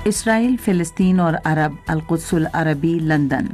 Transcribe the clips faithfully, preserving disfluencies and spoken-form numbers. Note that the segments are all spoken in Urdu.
اسرائیل، فلسطین اور عرب، القدس العربی، لندن۔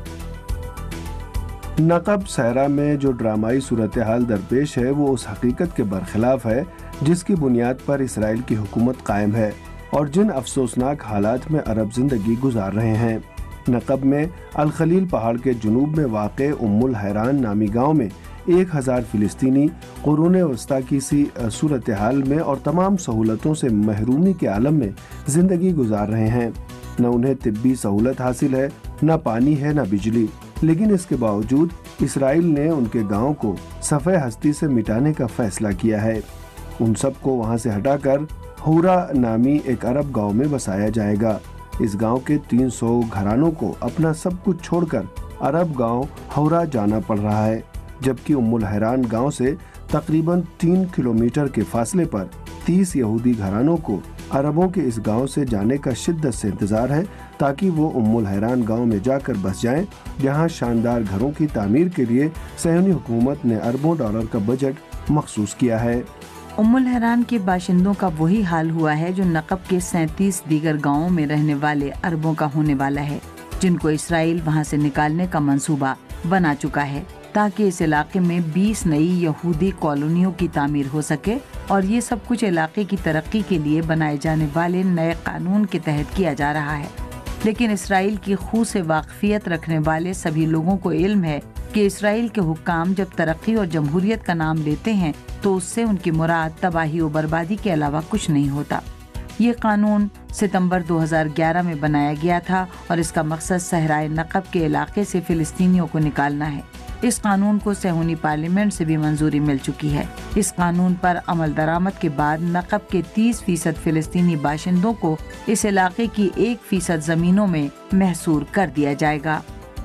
نقب صحرا میں جو ڈرامائی صورتحال درپیش ہے وہ اس حقیقت کے برخلاف ہے جس کی بنیاد پر اسرائیل کی حکومت قائم ہے اور جن افسوسناک حالات میں عرب زندگی گزار رہے ہیں۔ نقب میں الخلیل پہاڑ کے جنوب میں واقع ام الحیران نامی گاؤں میں ایک ہزار فلسطینی قرون وسطیٰ کی سی صورتحال میں اور تمام سہولتوں سے محرومی کے عالم میں زندگی گزار رہے ہیں۔ نہ انہیں طبی سہولت حاصل ہے، نہ پانی ہے، نہ بجلی، لیکن اس کے باوجود اسرائیل نے ان کے گاؤں کو صفحہ ہستی سے مٹانے کا فیصلہ کیا ہے۔ ان سب کو وہاں سے ہٹا کر ہورا نامی ایک عرب گاؤں میں بسایا جائے گا۔ اس گاؤں کے تین سو گھرانوں کو اپنا سب کچھ چھوڑ کر عرب گاؤں ہورا جانا پڑ رہا ہے، جبکہ ام الحیران گاؤں سے تقریباً تین کلومیٹر کے فاصلے پر تیس یہودی گھرانوں کو عربوں کے اس گاؤں سے جانے کا شدت سے انتظار ہے تاکہ وہ ام الحیران گاؤں میں جا کر بس جائیں، جہاں شاندار گھروں کی تعمیر کے لیے صہیونی حکومت نے اربوں ڈالر کا بجٹ مخصوص کیا ہے۔ ام الحیران کے باشندوں کا وہی حال ہوا ہے جو نقب کے سینتیس دیگر گاؤں میں رہنے والے عربوں کا ہونے والا ہے، جن کو اسرائیل وہاں سے نکالنے کا منصوبہ بنا چکا ہے تاکہ اس علاقے میں بیس نئی یہودی کالونیوں کی تعمیر ہو سکے، اور یہ سب کچھ علاقے کی ترقی کے لیے بنائے جانے والے نئے قانون کے تحت کیا جا رہا ہے۔ لیکن اسرائیل کی خو سے واقفیت رکھنے والے سبھی لوگوں کو علم ہے کہ اسرائیل کے حکام جب ترقی اور جمہوریت کا نام لیتے ہیں تو اس سے ان کی مراد تباہی و بربادی کے علاوہ کچھ نہیں ہوتا۔ یہ قانون ستمبر دو ہزار گیارہ میں بنایا گیا تھا اور اس کا مقصد صحرائے نقب کے علاقے سے فلسطینیوں کو نکالنا ہے۔ اس قانون کو صہیونی پارلیمنٹ سے بھی منظوری مل چکی ہے۔ اس قانون پر عمل درآمد کے بعد نقب کے تیس فیصد فلسطینی باشندوں کو اس علاقے کی ایک فیصد زمینوں میں محصور کر دیا جائے گا۔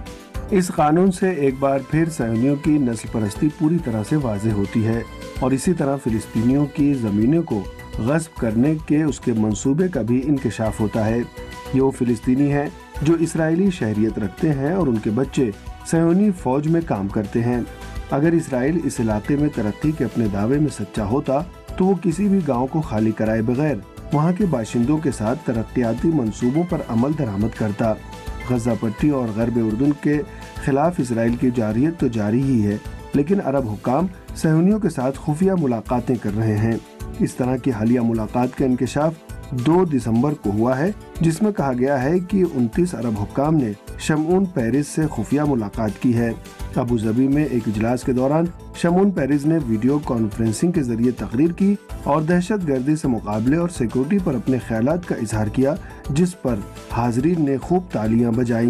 اس قانون سے ایک بار پھر صہیونیوں کی نسل پرستی پوری طرح سے واضح ہوتی ہے اور اسی طرح فلسطینیوں کی زمینوں کو غصب کرنے کے اس کے منصوبے کا بھی انکشاف ہوتا ہے۔ یہ وہ فلسطینی ہیں جو اسرائیلی شہریت رکھتے ہیں اور ان کے بچے صہیونی فوج میں کام کرتے ہیں۔ اگر اسرائیل اس علاقے میں ترقی کے اپنے دعوے میں سچا ہوتا تو وہ کسی بھی گاؤں کو خالی کرائے بغیر وہاں کے باشندوں کے ساتھ ترقیاتی منصوبوں پر عمل درآمد کرتا۔ غزہ پٹی اور غرب اردن کے خلاف اسرائیل کی جارحیت تو جاری ہی ہے، لیکن عرب حکام صہیونیوں کے ساتھ خفیہ ملاقاتیں کر رہے ہیں۔ اس طرح کی حالیہ ملاقات کا انکشاف دو دسمبر کو ہوا ہے، جس میں کہا گیا ہے کہ انتیس عرب حکام نے شمعون پیرس سے خفیہ ملاقات کی ہے۔ ابو ظبی میں ایک اجلاس کے دوران شمعون پیرس نے ویڈیو کانفرنسنگ کے ذریعے تقریر کی اور دہشت گردی سے مقابلے اور سیکورٹی پر اپنے خیالات کا اظہار کیا، جس پر حاضرین نے خوب تالیاں بجائیں۔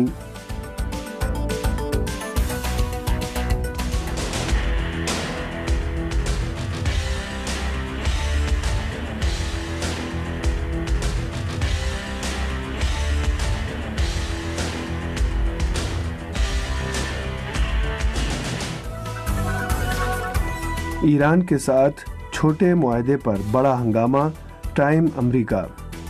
ایران کے ساتھ چھوٹے معاہدے پر بڑا ہنگامہ، ٹائم امریکہ۔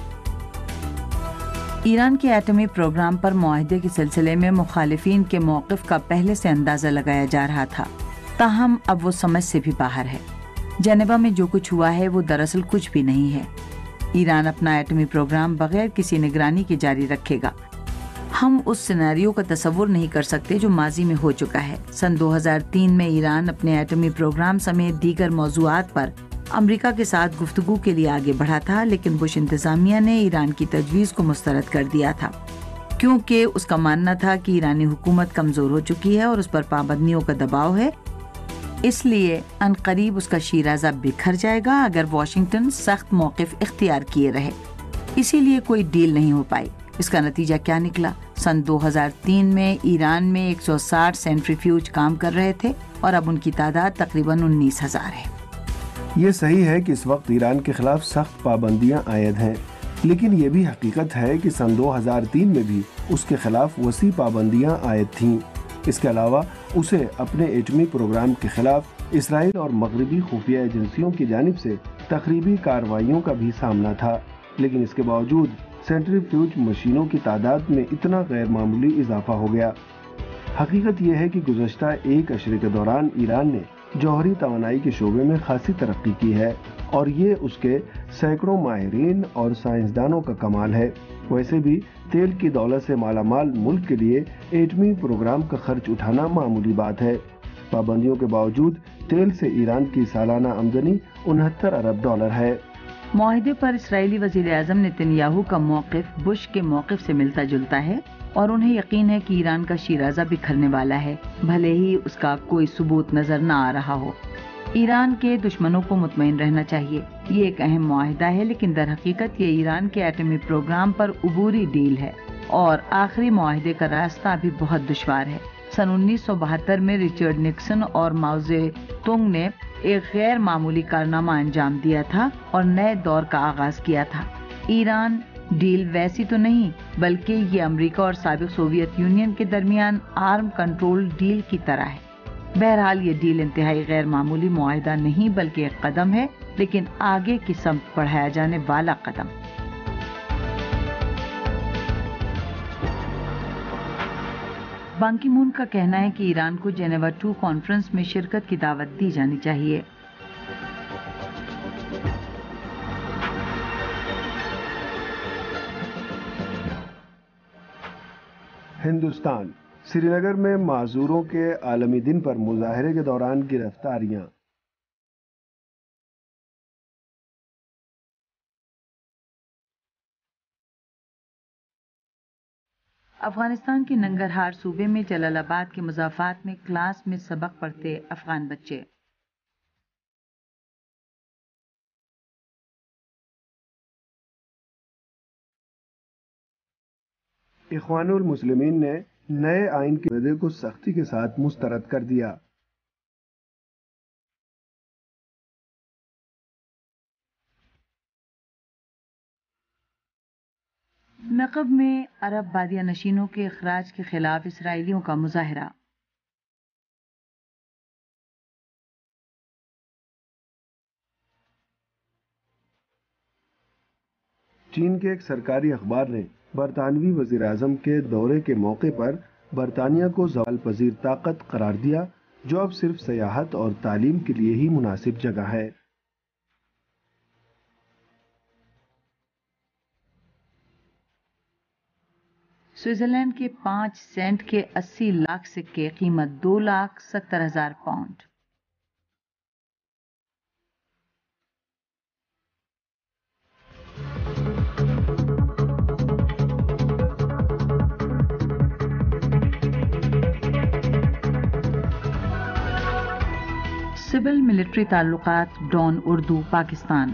ایران کے ایٹمی پروگرام پر معاہدے کے سلسلے میں مخالفین کے موقف کا پہلے سے اندازہ لگایا جا رہا تھا، تاہم اب وہ سمجھ سے بھی باہر ہے۔ جنیوا میں جو کچھ ہوا ہے وہ دراصل کچھ بھی نہیں ہے۔ ایران اپنا ایٹمی پروگرام بغیر کسی نگرانی کے جاری رکھے گا۔ ہم اس سیناریو کا تصور نہیں کر سکتے جو ماضی میں ہو چکا ہے۔ سن دو ہزار تین میں ایران اپنے ایٹمی پروگرام سمیت دیگر موضوعات پر امریکہ کے ساتھ گفتگو کے لیے آگے بڑھا تھا، لیکن بش انتظامیہ نے ایران کی تجویز کو مسترد کر دیا تھا، کیونکہ اس کا ماننا تھا کہ ایرانی حکومت کمزور ہو چکی ہے اور اس پر پابندیوں کا دباؤ ہے، اس لیے عنقریب اس کا شیرازہ بکھر جائے گا اگر واشنگٹن سخت موقف اختیار کیے رہے۔ اسی لیے کوئی ڈیل نہیں ہو پائی۔ اس کا نتیجہ کیا نکلا؟ سن دو ہزار تین میں ایران میں ایک سو ساٹھ سینٹریفیوج کام کر رہے تھے اور اب ان کی تعداد تقریباً انیس ہزار ہے۔ یہ صحیح ہے کہ اس وقت ایران کے خلاف سخت پابندیاں عائد ہیں، لیکن یہ بھی حقیقت ہے کہ سن دو ہزار تین میں بھی اس کے خلاف وسیع پابندیاں عائد تھیں۔ اس کے علاوہ اسے اپنے ایٹمی پروگرام کے خلاف اسرائیل اور مغربی خفیہ ایجنسیوں کی جانب سے تخریبی کارروائیوں کا بھی سامنا تھا، لیکن اس کے باوجود سینٹریفیوج مشینوں کی تعداد میں اتنا غیر معمولی اضافہ ہو گیا۔ حقیقت یہ ہے کہ گزشتہ ایک عشرے کے دوران ایران نے جوہری توانائی کے شعبے میں خاصی ترقی کی ہے۔ اور یہ اس کے سینکڑوں ماہرین اور سائنسدانوں کا کمال ہے۔ ویسے بھی تیل کی دولت سے مالا مال ملک کے لیے ایٹمی پروگرام کا خرچ اٹھانا معمولی بات ہے۔ پابندیوں کے باوجود تیل سے ایران کی سالانہ آمدنی انہتر ارب ڈالر ہے۔ معاہدے پر اسرائیلی وزیر اعظم نتن یاہو کا موقف بش کے موقف سے ملتا جلتا ہے اور انہیں یقین ہے کہ ایران کا شیرازہ بکھرنے والا ہے، بھلے ہی اس کا کوئی ثبوت نظر نہ آ رہا ہو۔ ایران کے دشمنوں کو مطمئن رہنا چاہیے۔ یہ ایک اہم معاہدہ ہے، لیکن در حقیقت یہ ایران کے ایٹمی پروگرام پر عبوری ڈیل ہے اور آخری معاہدے کا راستہ ابھی بہت دشوار ہے۔ سن انیس سو بہتر میں رچرڈ نکسن اور ماؤ زے تونگ نے ایک غیر معمولی کارنامہ انجام دیا تھا اور نئے دور کا آغاز کیا تھا۔ ایران ڈیل ویسی تو نہیں، بلکہ یہ امریکہ اور سابق سوویت یونین کے درمیان آرم کنٹرول ڈیل کی طرح ہے۔ بہرحال یہ ڈیل انتہائی غیر معمولی معاہدہ نہیں بلکہ ایک قدم ہے، لیکن آگے کی سمت بڑھایا جانے والا قدم۔ بان کی مون کا کہنا ہے کہ ایران کو جنیوا ٹو کانفرنس میں شرکت کی دعوت دی جانی چاہیے۔ ہندوستان سری نگر میں معذوروں کے عالمی دن پر مظاہرے کے دوران گرفتاریاں۔ افغانستان کے ننگرہار صوبے میں جلال آباد کے مضافات میں کلاس میں سبق پڑھتے افغان بچے۔ اخوان المسلمین نے نئے آئین کے معاہدے کو سختی کے ساتھ مسترد کر دیا۔ نقب میں عرب بادیہ نشینوں کے اخراج کے خلاف اسرائیلیوں کا مظاہرہ۔ چین کے ایک سرکاری اخبار نے برطانوی وزیر اعظم کے دورے کے موقع پر برطانیہ کو زوال پذیر طاقت قرار دیا، جو اب صرف سیاحت اور تعلیم کے لیے ہی مناسب جگہ ہے۔ سوئٹزرلینڈ کے پانچ سینٹ کے اسی لاکھ سکے قیمت دو لاکھ ستر ہزار پاؤنڈ۔ سول ملٹری تعلقات ڈان اردو پاکستان۔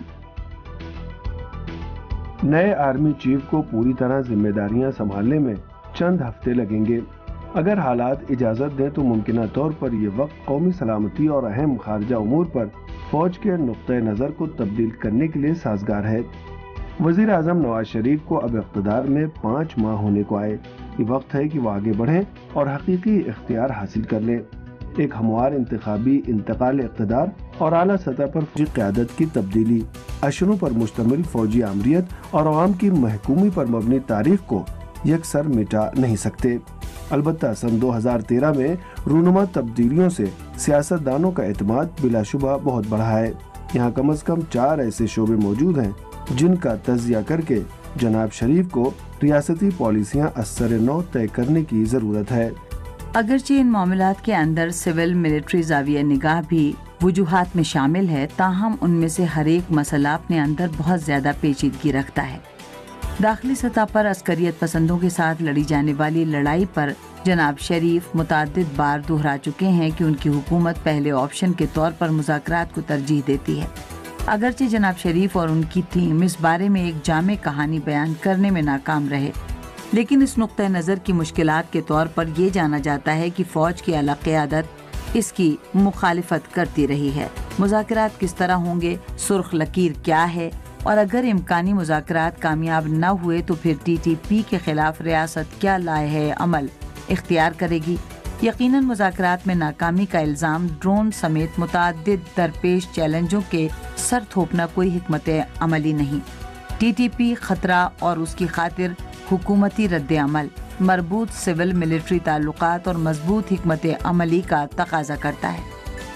نئے آرمی چیف کو پوری طرح ذمہ داریاں سنبھالنے میں چند ہفتے لگیں گے۔ اگر حالات اجازت دیں تو ممکنہ طور پر یہ وقت قومی سلامتی اور اہم خارجہ امور پر فوج کے نقطۂ نظر کو تبدیل کرنے کے لیے سازگار ہے۔ وزیر اعظم نواز شریف کو اب اقتدار میں پانچ ماہ ہونے کو آئے۔ یہ وقت ہے کہ وہ آگے بڑھیں اور حقیقی اختیار حاصل کر لیں۔ ایک ہموار انتخابی انتقال اقتدار اور اعلیٰ سطح پر فوجی قیادت کی تبدیلی، اشروں پر مشتمل فوجی آمریت اور عوام کی محکومی پر مبنی تاریخ کو یکسر مٹا نہیں سکتے۔ البتہ سن دو ہزار تیرہ میں رونما تبدیلیوں سے سیاست دانوں کا اعتماد بلا شبہ بہت بڑھا ہے۔ یہاں کم از کم چار ایسے شعبے موجود ہیں جن کا تجزیہ کر کے جناب شریف کو ریاستی پالیسیاں ازسر نو طے کرنے کی ضرورت ہے۔ اگرچہ ان معاملات کے اندر سول ملٹری زاویہ نگاہ بھی وجوہات میں شامل ہے، تاہم ان میں سے ہر ایک مسئلہ اپنے اندر بہت زیادہ پیچیدگی رکھتا ہے۔ داخلی سطح پر عسکریت پسندوں کے ساتھ لڑی جانے والی لڑائی پر جناب شریف متعدد بار دہرا چکے ہیں کہ ان کی حکومت پہلے آپشن کے طور پر مذاکرات کو ترجیح دیتی ہے۔ اگرچہ جناب شریف اور ان کی ٹیم اس بارے میں ایک جامع کہانی بیان کرنے میں ناکام رہے، لیکن اس نقطۂ نظر کی مشکلات کے طور پر یہ جانا جاتا ہے کہ فوج کی اعلیٰ قیادت اس کی مخالفت کرتی رہی ہے۔ مذاکرات کس طرح ہوں گے، سرخ لکیر کیا ہے، اور اگر امکانی مذاکرات کامیاب نہ ہوئے تو پھر ٹی ٹی پی کے خلاف ریاست کیا لائحہ عمل اختیار کرے گی؟ یقیناً مذاکرات میں ناکامی کا الزام ڈرون سمیت متعدد درپیش چیلنجوں کے سر تھوپنا کوئی حکمت عملی نہیں۔ ٹی ٹی پی خطرہ اور اس کی خاطر حکومتی رد عمل، مربوط سول ملٹری تعلقات اور مضبوط حکمت عملی کا تقاضا کرتا ہے۔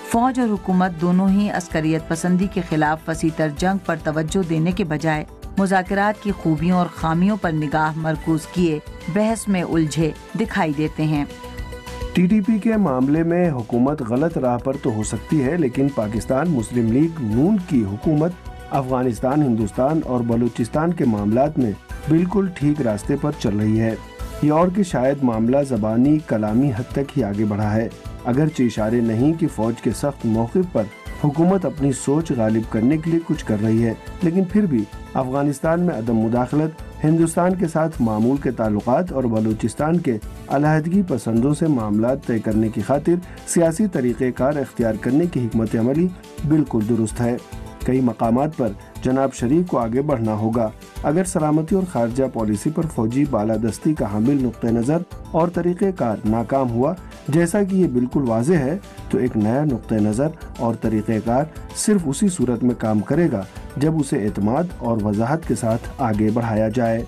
فوج اور حکومت دونوں ہی عسکریت پسندی کے خلاف وسیع تر جنگ پر توجہ دینے کے بجائے مذاکرات کی خوبیوں اور خامیوں پر نگاہ مرکوز کیے بحث میں الجھے دکھائی دیتے ہیں۔ ٹی ٹی پی کے معاملے میں حکومت غلط راہ پر تو ہو سکتی ہے، لیکن پاکستان مسلم لیگ نون کی حکومت افغانستان، ہندوستان اور بلوچستان کے معاملات میں بالکل ٹھیک راستے پر چل رہی ہے۔ یہ اور کہ شاید معاملہ زبانی کلامی حد تک ہی آگے بڑھا ہے، اگرچہ اشارے نہیں کہ فوج کے سخت موقف پر حکومت اپنی سوچ غالب کرنے کے لیے کچھ کر رہی ہے، لیکن پھر بھی افغانستان میں عدم مداخلت، ہندوستان کے ساتھ معمول کے تعلقات اور بلوچستان کے علیحدگی پسندوں سے معاملات طے کرنے کی خاطر سیاسی طریقہ کار اختیار کرنے کی حکمت عملی بالکل درست ہے۔ کئی مقامات پر جناب شریف کو آگے بڑھنا ہوگا۔ اگر سلامتی اور خارجہ پالیسی پر فوجی بالادستی کا حامل نقطہ نظر اور طریقہ کار ناکام ہوا، جیسا کہ یہ بالکل واضح ہے، تو ایک نیا نقطہ نظر اور طریقہ کار صرف اسی صورت میں کام کرے گا جب اسے اعتماد اور وضاحت کے ساتھ آگے بڑھایا جائے۔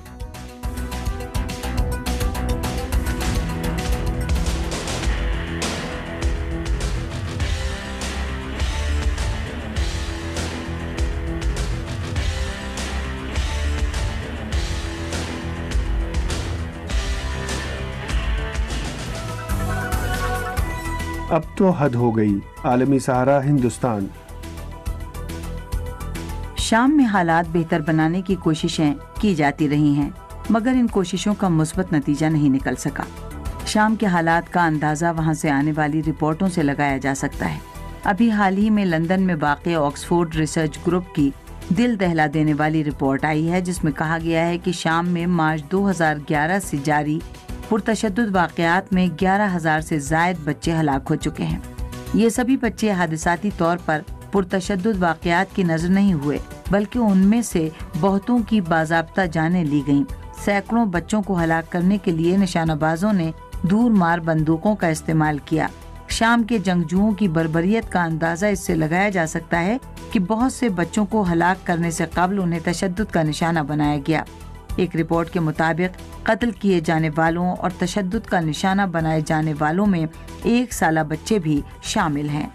اب تو حد ہو گئی، عالمی سہارا ہندوستان۔ شام میں حالات بہتر بنانے کی کوششیں کی جاتی رہی ہیں، مگر ان کوششوں کا مثبت نتیجہ نہیں نکل سکا۔ شام کے حالات کا اندازہ وہاں سے آنے والی رپورٹوں سے لگایا جا سکتا ہے۔ ابھی حال ہی میں لندن میں واقع آکسفورڈ ریسرچ گروپ کی دل دہلا دینے والی رپورٹ آئی ہے، جس میں کہا گیا ہے کہ شام میں مارچ دو ہزار گیارہ سے جاری پرتشدد واقعات میں گیارہ ہزار سے زائد بچے ہلاک ہو چکے ہیں۔ یہ سبھی بچے حادثاتی طور پر پرتشدد واقعات کی نظر نہیں ہوئے، بلکہ ان میں سے بہتوں کی باضابطہ جانیں لی گئیں۔ سینکڑوں بچوں کو ہلاک کرنے کے لیے نشانہ بازوں نے دور مار بندوقوں کا استعمال کیا۔ شام کے جنگجوؤں کی بربریت کا اندازہ اس سے لگایا جا سکتا ہے کہ بہت سے بچوں کو ہلاک کرنے سے قبل انہیں تشدد کا نشانہ بنایا گیا۔ ایک رپورٹ کے مطابق قتل کیے جانے والوں اور تشدد کا نشانہ بنائے جانے والوں میں ایک سالہ بچے بھی شامل ہیں۔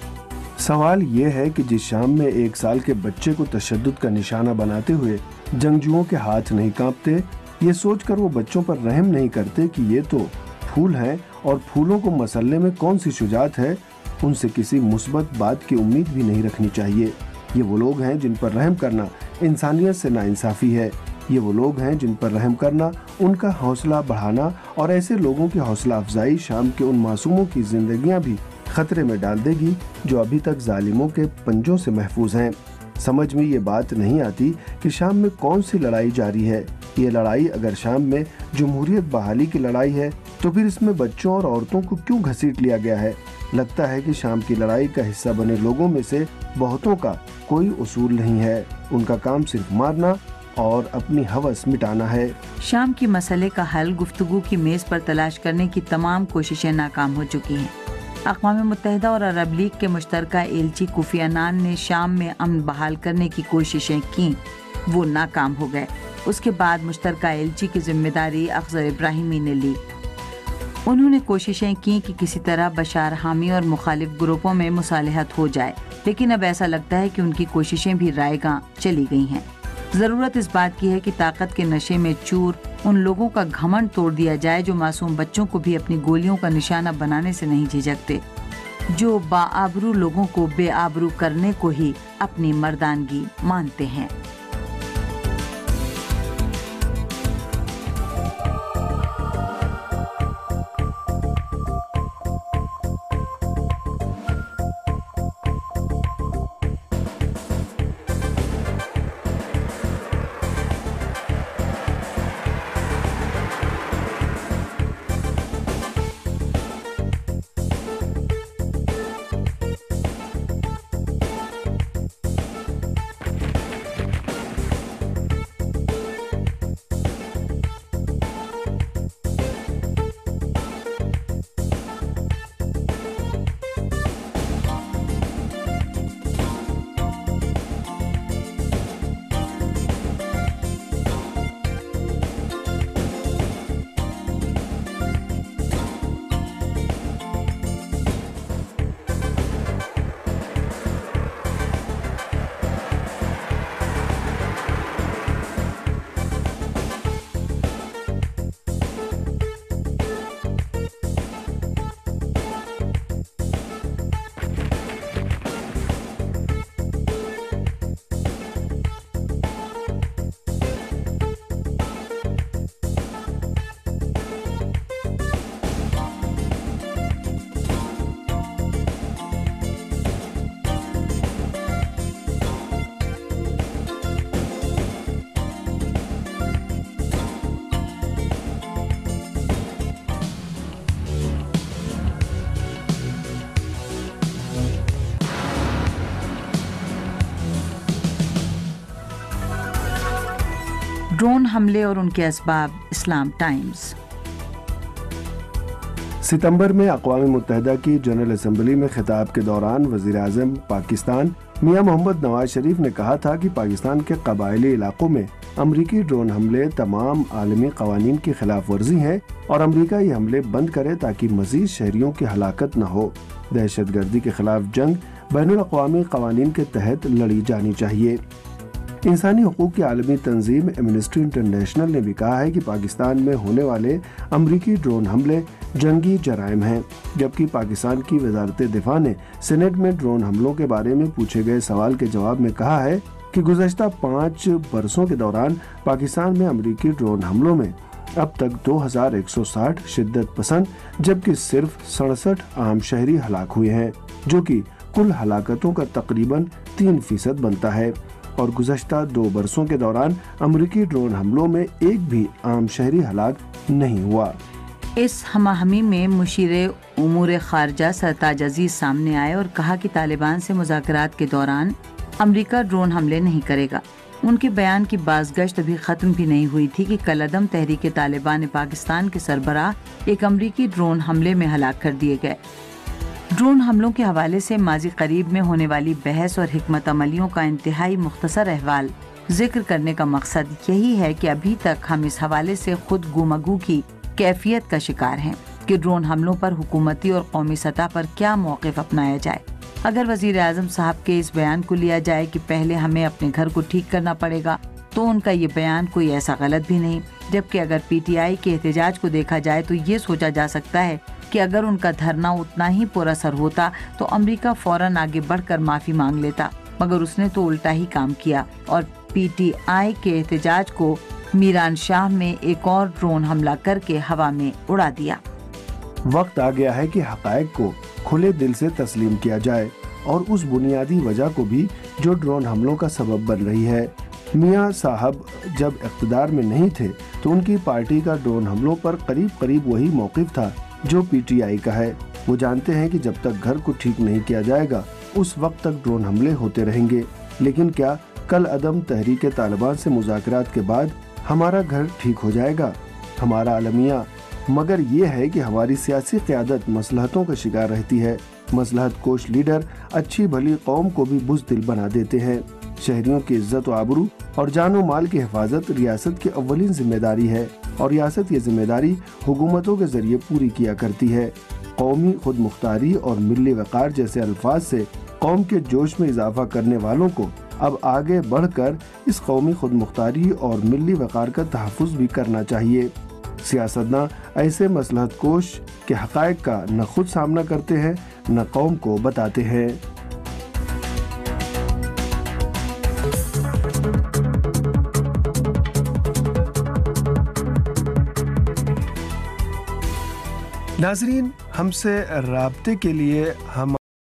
سوال یہ ہے کہ جس شام میں ایک سال کے بچے کو تشدد کا نشانہ بناتے ہوئے جنگجوؤں کے ہاتھ نہیں کانپتے، یہ سوچ کر وہ بچوں پر رحم نہیں کرتے کہ یہ تو پھول ہیں اور پھولوں کو مسلنے میں کون سی شجاعت ہے، ان سے کسی مثبت بات کی امید بھی نہیں رکھنی چاہیے۔ یہ وہ لوگ ہیں جن پر رحم کرنا انسانیت سے ناانصافی ہے۔ یہ وہ لوگ ہیں جن پر رحم کرنا ان کا حوصلہ بڑھانا، اور ایسے لوگوں کی حوصلہ افزائی شام کے ان معصوموں کی زندگیاں بھی خطرے میں ڈال دے گی جو ابھی تک ظالموں کے پنجوں سے محفوظ ہیں۔ سمجھ میں یہ بات نہیں آتی کہ شام میں کون سی لڑائی جاری ہے۔ یہ لڑائی اگر شام میں جمہوریت بحالی کی لڑائی ہے تو پھر اس میں بچوں اور عورتوں کو کیوں گھسیٹ لیا گیا ہے؟ لگتا ہے کہ شام کی لڑائی کا حصہ بنے لوگوں میں سے بہتوں کا کوئی اصول نہیں ہے، ان کا کام صرف مارنا اور اپنی ہوس مٹانا ہے۔ شام کی مسئلے کا حل گفتگو کی میز پر تلاش کرنے کی تمام کوششیں ناکام ہو چکی ہیں۔ اقوام متحدہ اور عرب لیگ کے مشترکہ ایلچی کوفی عنان نے شام میں امن بحال کرنے کی کوششیں کیں، وہ ناکام ہو گئے۔ اس کے بعد مشترکہ ایلچی کی ذمہ داری اخضر ابراہیمی نے لی۔ انہوں نے کوششیں کی کہ کسی طرح بشار حامی اور مخالف گروپوں میں مصالحت ہو جائے، لیکن اب ایسا لگتا ہے کہ ان کی کوششیں بھی رائے گاں چلی گئی ہیں۔ ضرورت اس بات کی ہے کہ طاقت کے نشے میں چور ان لوگوں کا گھمنڈ توڑ دیا جائے جو معصوم بچوں کو بھی اپنی گولیوں کا نشانہ بنانے سے نہیں جھجکتے، جو باآبرو لوگوں کو بے آبرو کرنے کو ہی اپنی مردانگی مانتے ہیں۔ ड्रोन हमले और उनके असबाब। इस्लाम टाइम्स। सितंबर में अक़वाम मुत्तहिदा की जनरल असम्बली में खिताब के दौरान वज़ीर आज़म पाकिस्तान मियां मोहम्मद नवाज शरीफ ने कहा था कि पाकिस्तान के कबायली इलाकों में अमरीकी ड्रोन हमले तमाम आलमी कवानीन की खिलाफ वर्जी हैं और अमरीका ये हमले बंद करे ताकि मजीद शहरियों की हलाकत न हो। दहशत गर्दी के खिलाफ जंग बैनुल अक़वामी कवानीन के तहत लड़ी जानी चाहिए। इंसानी हकूक़ की आलमी तंजीम एमनेस्टी इंटरनेशनल ने भी कहा है कि पाकिस्तान में होने वाले अमरीकी ड्रोन हमले जंगी जराइम हैं, जबकि पाकिस्तान की वजारत दिफा ने सीनेट में ड्रोन हमलों के बारे में पूछे गए सवाल के जवाब में कहा है कि गुज़श्ता पाँच बरसों के दौरान पाकिस्तान में अमरीकी ड्रोन हमलों में अब तक दो हज़ार एक सौ साठ शिद्दत पसंद जबकि सिर्फ सड़सठ आम शहरी हलाक हुए हैं, जो कि कुल हलाकतों का तकरीबन तीन फीसद बनता है। और गुज़श्ता दो बरसों के दौरान अमरीकी ड्रोन हमलों में एक भी आम शहरी हलाक नहीं हुआ। इस हमाहमी में मुशीरे उमूर खारजा सरताज अजीज सामने आए और कहा कि तालिबान से मुज़ाकरात के दौरान अमरीका ड्रोन हमले नहीं करेगा। उनके बयान की बाज़गश्त अभी ख़त्म भी नहीं हुई थी कि कलअदम तहरीक तालिबान पाकिस्तान के सरबराह एक अमरीकी ड्रोन हमले में हलाक कर दिए गए। ड्रोन हमलों के हवाले से माजी करीब में होने वाली बहस और हिकमत अमलियों का इंतहाई मुख्तसर अहवाल जिक्र करने का मकसद यही है कि अभी तक हम इस हवाले से खुद गुमगू की कैफियत का शिकार हैं कि ड्रोन हमलों पर हुकूमती और कौमी सतह पर क्या मौक़िफ़ अपनाया जाए। अगर वज़ीर आज़म साहब के इस बयान को लिया जाए कि पहले हमें अपने घर को ठीक करना पड़ेगा, तो उनका ये बयान कोई ऐसा गलत भी नहीं, जबकि अगर पी टी आई के एहतजाज को देखा जाए तो ये सोचा जा सकता है कि अगर उनका धरना उतना ही पुरअसर होता तो अमेरिका फौरन आगे बढ़कर माफ़ी मांग लेता, मगर उसने तो उल्टा ही काम किया और पी टी आई के एहतजाज को मीरान शाह में एक और ड्रोन हमला करके हवा में उड़ा दिया। वक्त आ गया है कि हक़ाइक़ को खुले दिल से तस्लीम किया जाए और उस बुनियादी वजह को भी जो ड्रोन हमलों का सबब बन रही है। मियां साहब जब इक़्तिदार में नहीं थे तो उनकी पार्टी का ड्रोन हमलों पर करीब करीब वही मौक़िफ़ था जो पी टी आई का है। वो जानते हैं कि जब तक घर को ठीक नहीं किया जाएगा उस वक्त तक ड्रोन हमले होते रहेंगे। लेकिन क्या कल अदम तहरीक तालिबान से मुज़ाकरात के बाद हमारा घर ठीक हो जाएगा? हमारा अलमिया मगर ये है कि हमारी सियासी क़यादत मसलहतों का शिकार रहती है। मसलहत कोश लीडर अच्छी भली कौम को भी बुज़दिल बना देते हैं। शहरियों की इज्जत व आबरू और जानो माल की हिफाजत रियासत की अव्वलीन जिम्मेदारी है और रियासत ये जिम्मेदारी हुकूमतों के जरिए पूरी किया करती है। कौमी खुद मुख्तारी और मिली वक़ार जैसे अल्फाज से कौम के जोश में इजाफा करने वालों को अब आगे बढ़कर इस कौमी खुद मुख्तारी और मिली वक़ार का तहफ़्फ़ुज़ भी करना चाहिए। सियासतदान ऐसे मसलहत कोश के हक़ाइक़ का न खुद सामना करते हैं न कौम को बताते हैं। नाज़रीन, हमसे राब्ते के लिए हम